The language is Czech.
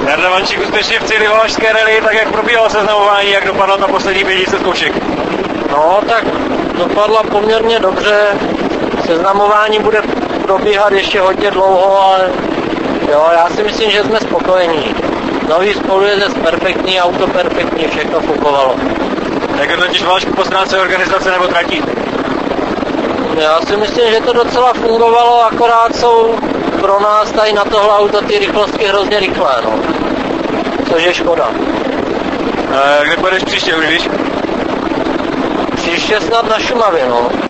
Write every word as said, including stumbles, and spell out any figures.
Jarda Vančík úspěšně v cíli Valašské rally, tak jak probíhalo seznamování, jak dopadla ta poslední pětice zkoušek? No, tak dopadla poměrně dobře. Seznamování bude probíhat ještě hodně dlouho, ale jo, já si myslím, že jsme spokojení. Nový spolujezdec perfektní, auto perfektní, všechno fungovalo. Jak hodnotíš Valašku po stránce organizace nebo tratí? Já si myslím, že to docela fungovalo, akorát jsou pro nás tady na tohle auto ty rychlosti hrozně rychlé, no. Což je škoda. E, kde půjdeš příště, už víš? Příště snad na Šumavě, no.